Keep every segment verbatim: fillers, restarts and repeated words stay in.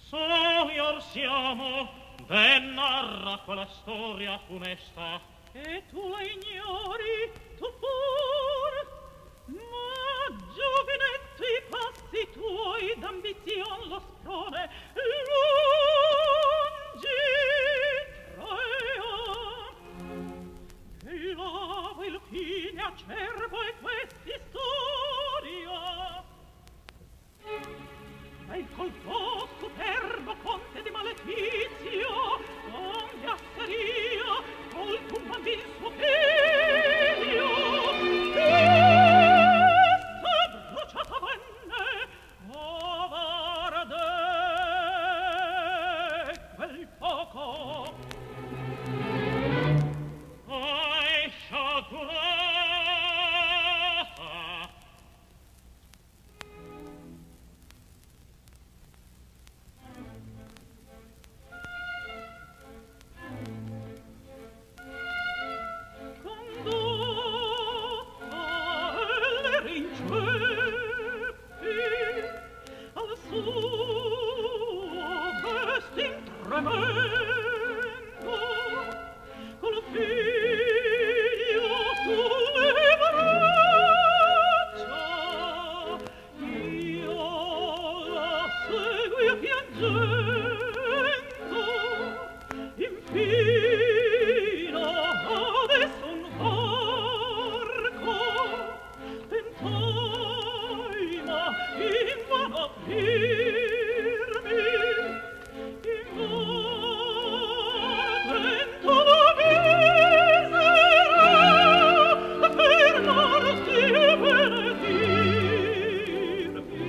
Sognor siamo, ben narra quella storia funesta. E tu la ignori, tu pur, ma giovinetto i passi tuoi d'ambizion lo sprone, lungi Trea. E lava il fine acerbo e questi storia. E il colpo superbo conte di maledizio, onde asseria, col tumbandin suo figlio, essa bruciata venne, avarde quel fuoco. Ai sciagurata, condotta le rinceppi al suo vestin tremendo, col figlio sulle braccia, io la seguia piangendo, infino adesso un varco tentai, ma invano aprirmi, invano tento la misera, fermarsi e benedirmi.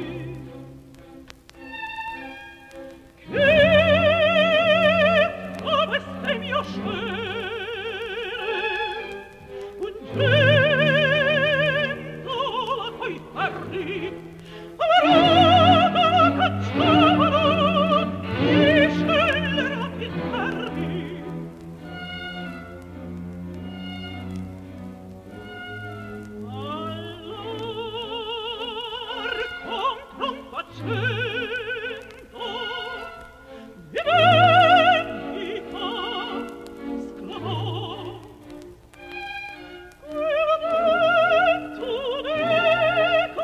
Che a bestemmio scere, ungendola coi ferri, amarata la cacciavano i scellerati ferri. Allor contro un faccento di vendita sclamò: quel vento d'eco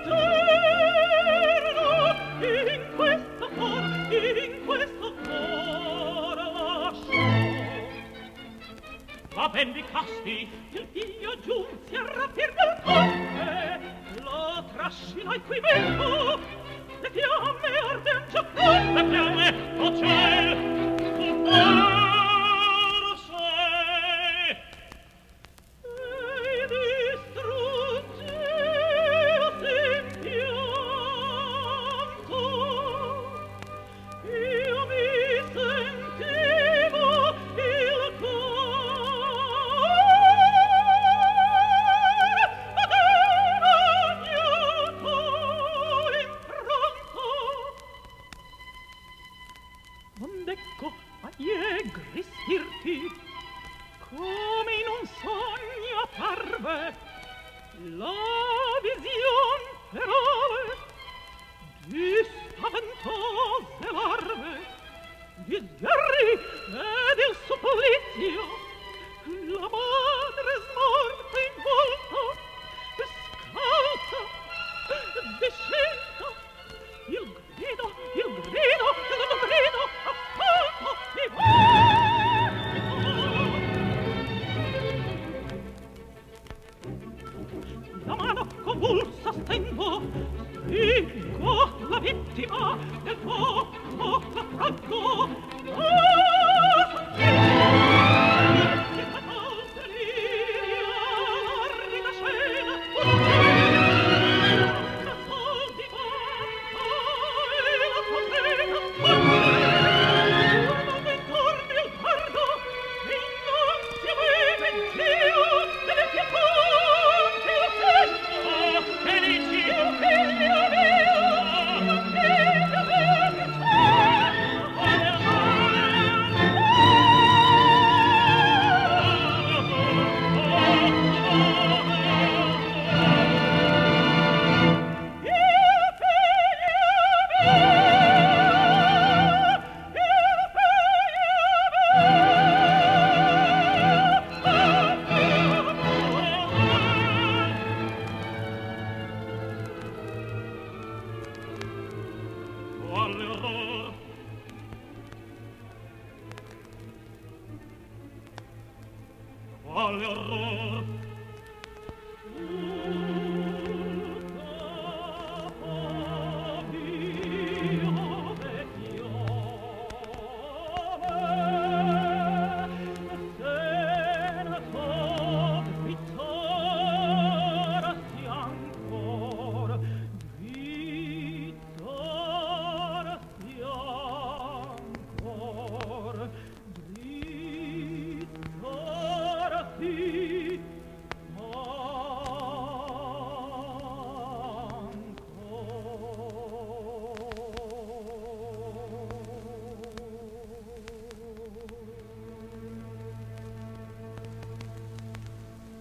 eterno in questo cor, in questo cor lasciò. va ben di casti, Il figlio giunse a rapir del conte, lo trascinò qui vento, le fiamme arden già pronte. le fiamme, o ciel, tu forse, E distruggeosi in pianto, io mi sentivo il cuore ad agognato in pronto. Ond'ecco agli egri spiriti, come in un sogno apparve, la vision ferale di spaventose larve, di sgherri ed il supplizio, la madre smorta in volto, scalza, discinta, il grido, il grido, il grido, ascolto, mi volto. La mano convulsa stendo, stringo la vittima del fuoco l'affranco. Ah, il fatal delirio, l'arrida scena, la sol di vanta e la sua trena sfugge, intorno il guardo, e innanzi a me pensiero, ed è piatonte lo sento. oh, che dici? Il figlio mio, il figlio mio, quale orror, quale orror,